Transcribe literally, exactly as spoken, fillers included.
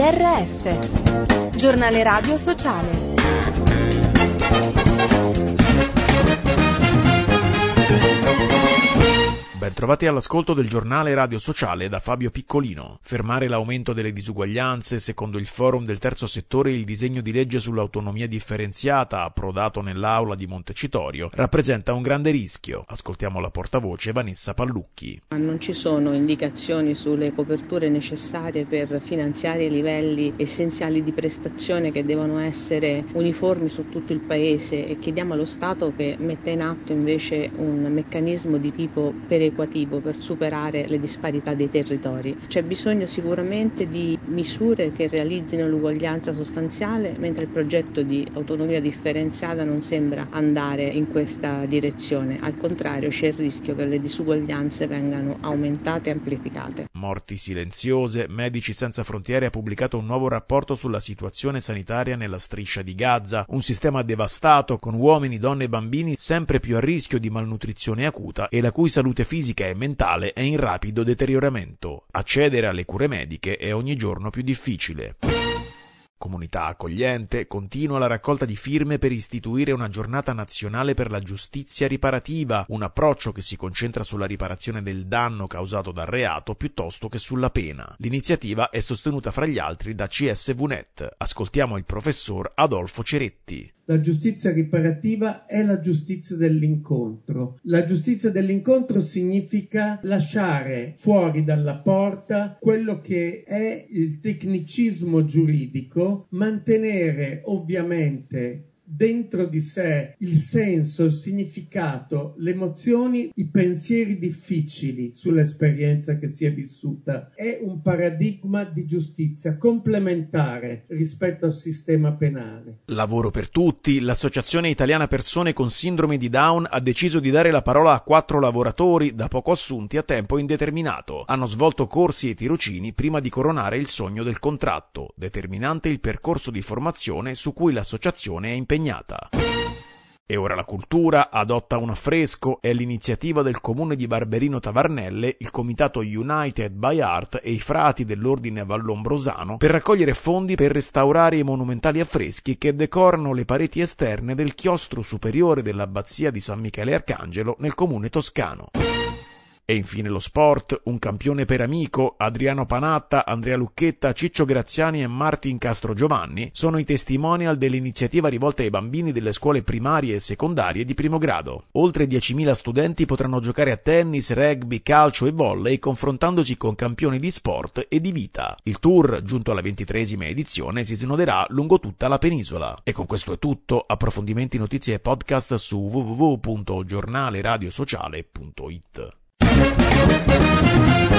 R S, giornale radio sociale. Bentrovati all'ascolto del giornale radio sociale da Fabio Piccolino. Fermare l'aumento delle disuguaglianze, secondo il forum del terzo settore, il disegno di legge sull'autonomia differenziata approdato nell'aula di Montecitorio rappresenta un grande rischio. Ascoltiamo la portavoce Vanessa Pallucchi. Non ci sono indicazioni sulle coperture necessarie per finanziare i livelli essenziali di prestazione che devono essere uniformi su tutto il Paese, e chiediamo allo Stato che metta in atto invece un meccanismo di tipo perequativo per superare le disparità dei territori. C'è bisogno sicuramente di misure che realizzino l'uguaglianza sostanziale, mentre il progetto di autonomia differenziata non sembra andare in questa direzione. Al contrario, c'è il rischio che le disuguaglianze vengano aumentate e amplificate. Morti silenziose. Medici Senza Frontiere ha pubblicato un nuovo rapporto sulla situazione sanitaria nella striscia di Gaza, un sistema devastato con uomini, donne e bambini sempre più a rischio di malnutrizione acuta e la cui salute fisica e mentale è in rapido deterioramento. Accedere alle cure mediche è ogni giorno più difficile. Comunità accogliente, continua la raccolta di firme per istituire una giornata nazionale per la giustizia riparativa, un approccio che si concentra sulla riparazione del danno causato dal reato piuttosto che sulla pena. L'iniziativa è sostenuta fra gli altri da C S V Net. Ascoltiamo il professor Adolfo Ceretti. La giustizia riparativa è la giustizia dell'incontro. La giustizia dell'incontro significa lasciare fuori dalla porta quello che è il tecnicismo giuridico, mantenere ovviamente dentro di sé il senso, il significato, le emozioni, i pensieri difficili sull'esperienza che si è vissuta. È un paradigma di giustizia complementare rispetto al sistema penale. Lavoro per tutti. L'Associazione Italiana Persone con Sindrome di Down ha deciso di dare la parola a quattro lavoratori da poco assunti a tempo indeterminato. Hanno svolto corsi e tirocini prima di coronare il sogno del contratto, determinante il percorso di formazione su cui l'associazione è impegnata. E ora la cultura. Adotta un affresco è l'iniziativa del comune di Barberino Tavarnelle, il comitato United by Art e i frati dell'ordine vallombrosano per raccogliere fondi per restaurare i monumentali affreschi che decorano le pareti esterne del chiostro superiore dell'abbazia di San Michele Arcangelo nel comune toscano. E infine lo sport, un campione per amico. Adriano Panatta, Andrea Lucchetta, Ciccio Graziani e Martin Castrogiovanni sono i testimonial dell'iniziativa rivolta ai bambini delle scuole primarie e secondarie di primo grado. Oltre diecimila studenti potranno giocare a tennis, rugby, calcio e volley confrontandosi con campioni di sport e di vita. Il tour, giunto alla ventitreesima edizione, si snoderà lungo tutta la penisola. E con questo è tutto. Approfondimenti, notizie e podcast su w w w punto giornale radio sociale punto it.